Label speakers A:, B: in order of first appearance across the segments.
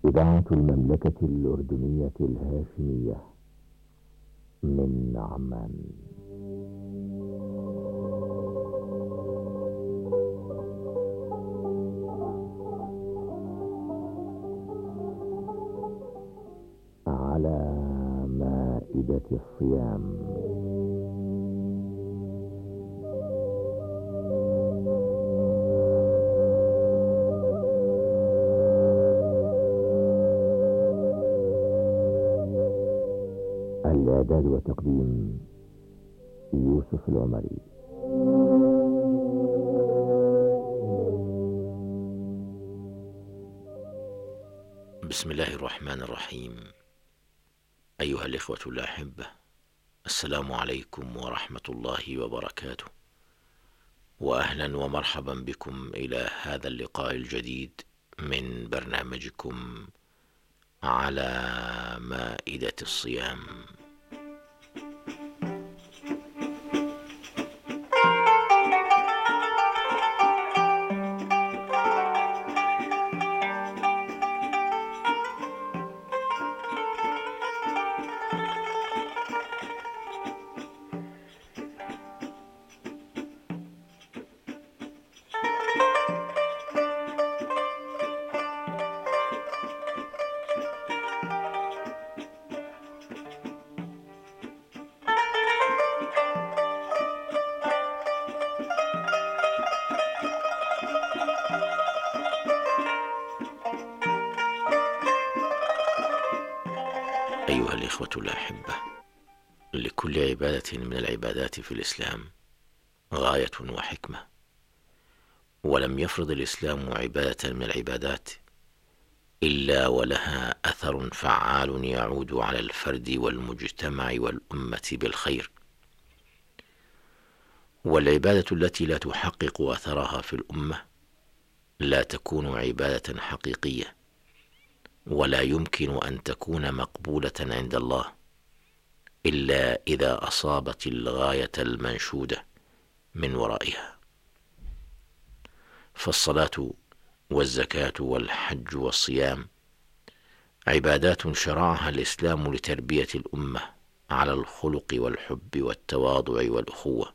A: إذاعة المملكة الأردنية الهاشمية من عمان. على مائدة الصيام. الإعداد وتقديم يوسف العمري.
B: بسم الله الرحمن الرحيم. أيها الإخوة الأحبة، السلام عليكم ورحمة الله وبركاته، وأهلا ومرحبا بكم إلى هذا اللقاء الجديد من برنامجكم على مائدة الصيام. أيها الإخوة الأحبة، لكل عبادة من العبادات في الإسلام غاية وحكمة، ولم يفرض الإسلام عبادة من العبادات إلا ولها أثر فعال يعود على الفرد والمجتمع والأمة بالخير. والعبادة التي لا تحقق أثرها في الأمة لا تكون عبادة حقيقية، ولا يمكن أن تكون مقبولة عند الله إلا إذا أصابت الغاية المنشودة من ورائها. فالصلاة والزكاة والحج والصيام عبادات شرعها الإسلام لتربية الأمة على الخلق والحب والتواضع والأخوة،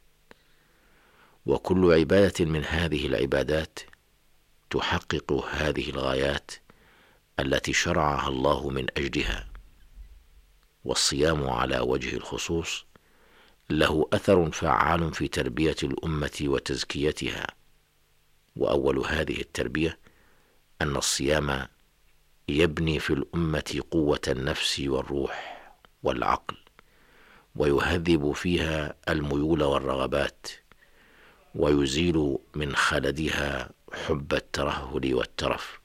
B: وكل عبادة من هذه العبادات تحقق هذه الغايات التي شرعها الله من أجلها. والصيام على وجه الخصوص له أثر فعال في تربية الأمة وتزكيتها، وأول هذه التربية أن الصيام يبني في الأمة قوة النفس والروح والعقل، ويهذب فيها الميول والرغبات، ويزيل من خلدها حب الترهل والترف.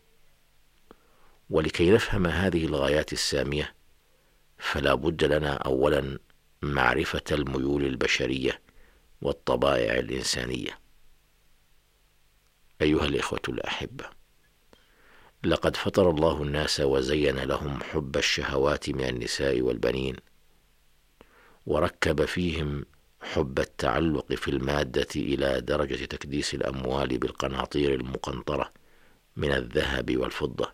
B: ولكي نفهم هذه الغايات السامية فلا بد لنا أولا معرفة الميول البشرية والطبائع الإنسانية. أيها الإخوة الأحبة، لقد فطر الله الناس وزين لهم حب الشهوات من النساء والبنين، وركب فيهم حب التعلق في المادة إلى درجة تكديس الأموال بالقناطير المقنطرة من الذهب والفضة.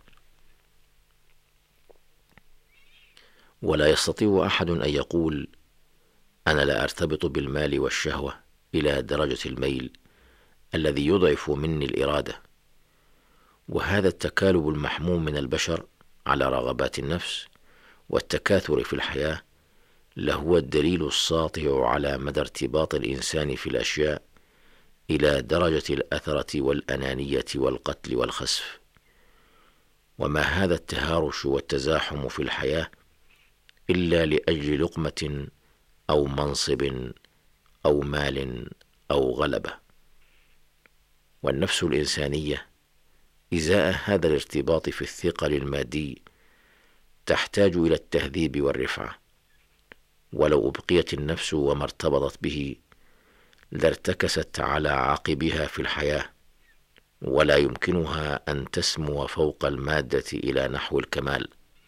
B: ولا يستطيع أحد أن يقول أنا لا أرتبط بالمال والشهوة إلى درجة الميل الذي يضعف مني الإرادة. وهذا التكالب المحموم من البشر على رغبات النفس والتكاثر في الحياة لهو الدليل الساطع على مدى ارتباط الإنسان في الأشياء إلى درجة الأثرة والأنانية والقتل والخسف. وما هذا التهارش والتزاحم في الحياة إلا لأجل لقمة أو منصب أو مال أو غلبة. والنفس الإنسانية إزاء هذا الارتباط في الثقل المادي تحتاج إلى التهذيب والرفعة. ولو أبقيت النفس وما ارتبطت به لارتكست على عقبها في الحياة، ولا يمكنها أن تسمو فوق المادة إلى نحو الكمال.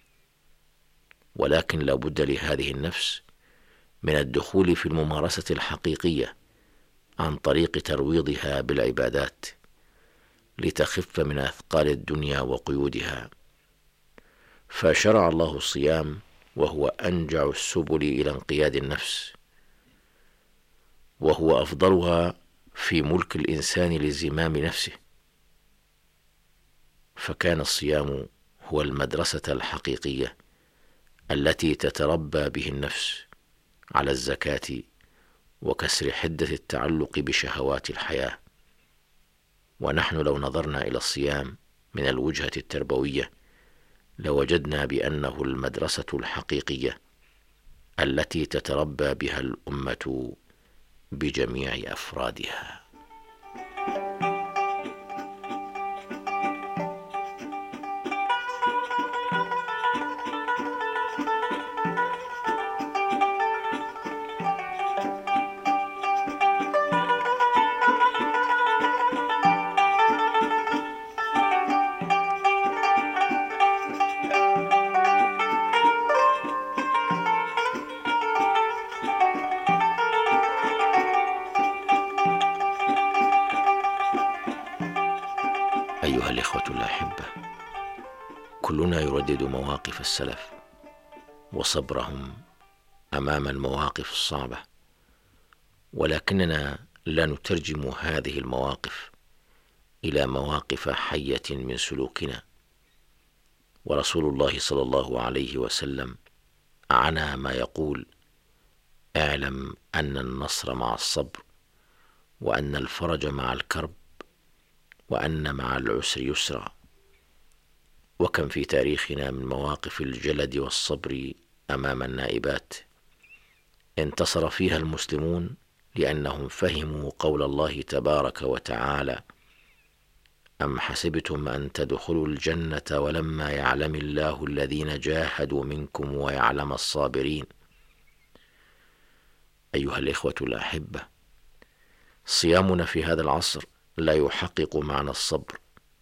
B: ولكن لا بد لهذه النفس من الدخول في الممارسة الحقيقية عن طريق ترويضها بالعبادات لتخف من أثقال الدنيا وقيودها، فشرع الله الصيام وهو أنجع السبل إلى انقياد النفس، وهو أفضلها في ملك الإنسان لزمام نفسه، فكان الصيام هو المدرسة الحقيقية التي تتربى به النفس على الزكاة وكسر حدة التعلق بشهوات الحياة. ونحن لو نظرنا إلى الصيام من الوجهة التربوية لوجدنا بأنه المدرسة الحقيقية التي تتربى بها الأمة بجميع أفرادها. أيها الإخوة الأحبة، كلنا يردد مواقف السلف وصبرهم أمام المواقف الصعبة، ولكننا لا نترجم هذه المواقف إلى مواقف حية من سلوكنا. ورسول الله صلى الله عليه وسلم عنى ما يقول: اعلم أن النصر مع الصبر، وأن الفرج مع الكرب، وأن مع العسر يسرا. وكم في تاريخنا من مواقف الجلد والصبر أمام النائبات انتصر فيها المسلمون لأنهم فهموا قول الله تبارك وتعالى: أم حسبتم أن تدخلوا الجنة ولما يعلم الله الذين جاهدوا منكم ويعلم الصابرين. أيها الإخوة الأحبة، صيامنا في هذا العصر لا يحقق معنى الصبر،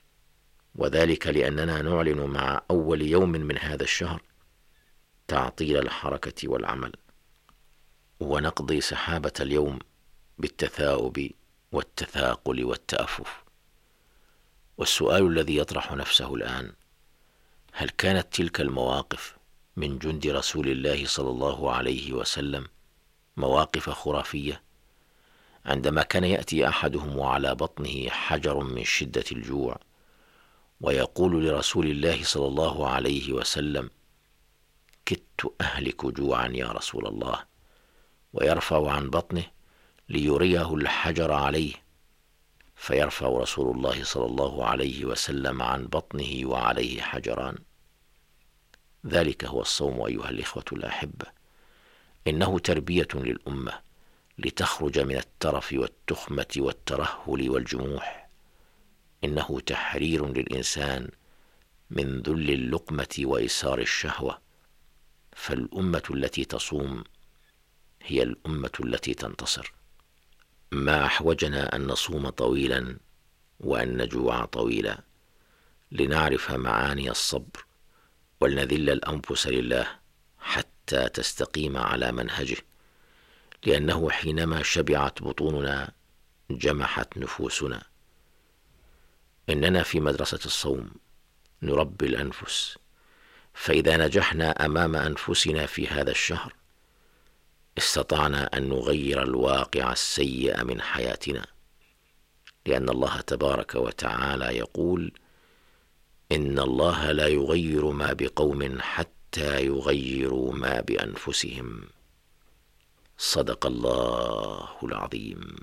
B: وذلك لأننا نعلن مع أول يوم من هذا الشهر تعطيل الحركة والعمل، ونقضي سحابة اليوم بالتثاؤب والتثاقل والتأفف. والسؤال الذي يطرح نفسه الآن: هل كانت تلك المواقف من جند رسول الله صلى الله عليه وسلم مواقف خرافية، عندما كان يأتي أحدهم وعلى بطنه حجر من شدة الجوع ويقول لرسول الله صلى الله عليه وسلم: كدت أهلك جوعا يا رسول الله، ويرفع عن بطنه ليريه الحجر عليه، فيرفع رسول الله صلى الله عليه وسلم عن بطنه وعليه حجران. ذلك هو الصوم أيها الإخوة الأحبة، إنه تربية للأمة لتخرج من الترف والتخمة والترهل والجموح، إنه تحرير للإنسان من ذل اللقمة وإيسار الشهوة، فالأمة التي تصوم هي الأمة التي تنتصر. ما أحوجنا أن نصوم طويلا وأن نجوع طويلا لنعرف معاني الصبر، ولنذل الأنفس لله حتى تستقيم على منهجه، لأنه حينما شبعت بطوننا جمحت نفوسنا. إننا في مدرسة الصوم نربي الأنفس، فإذا نجحنا أمام أنفسنا في هذا الشهر استطعنا أن نغير الواقع السيء من حياتنا، لأن الله تبارك وتعالى يقول: إن الله لا يغير ما بقوم حتى يغيروا ما بأنفسهم. صدق الله العظيم.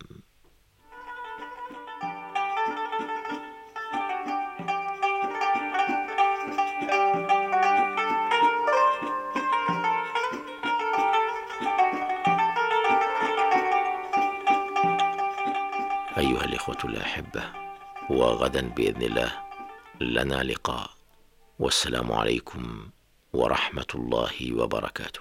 B: أيها الإخوة الأحبة، وغدا بإذن الله لنا لقاء، والسلام عليكم ورحمة الله وبركاته.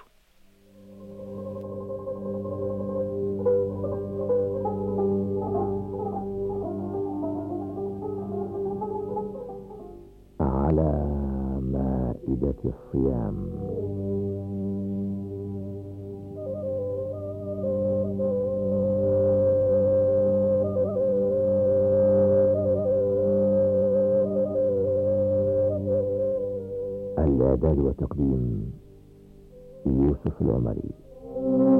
A: على مائدة الصيام. الإعداد وتقديم يوسف العمري.